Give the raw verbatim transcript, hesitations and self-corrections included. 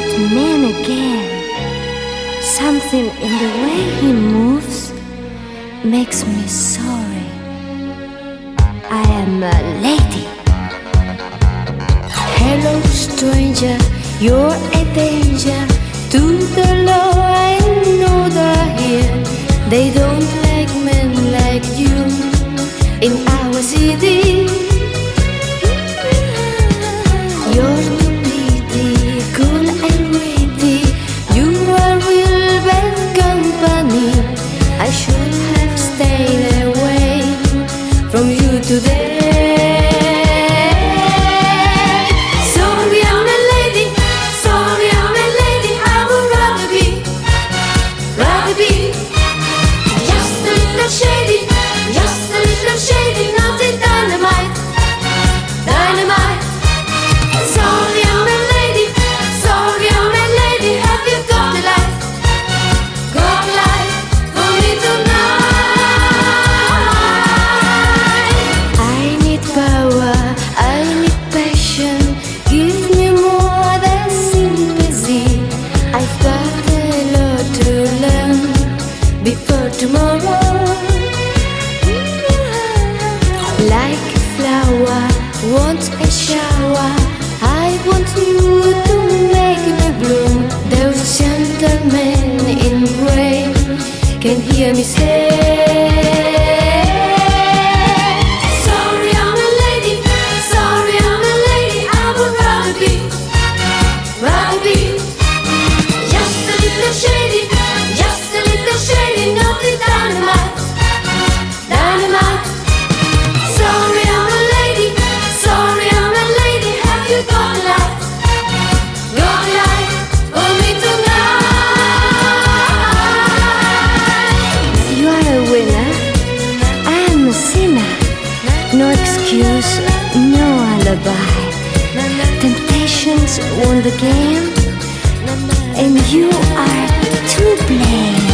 that man again. Something in the way he moves makes me sorry. I am a lady. Hello stranger, you're a danger to the law. I know they're here. They don't like men like you in our city. You're too pretty, cool and witty. You are real bad company. I should have stayed away from you today. Sorry, I'm a lady. Sorry, I'm a lady. I would rather be, rather be just a little shady, just a little shady, not a dynamite, dynamite. Sorry, I'm a lady. Sorry, I'm a lady. Have you got the light? Got the light for me tonight? I need power. I need passion. Give me more than sympathy. I've got a lot to learn before tomorrow. Like a flower, want a shower. I want you to make me bloom. Those gentlemen in gray can hear me say, sorry, I'm a lady. Sorry, I'm a lady. I would rather be, rather be just a little shady, just a little shady, not the dynamite, dynamite. Sorry, I'm a lady. Sorry, I'm a lady. Have you got the light? Got the light for me tonight? You are a winner. I am a sinner. No excuse, no alibi. Temptations won the game, and you are to blame.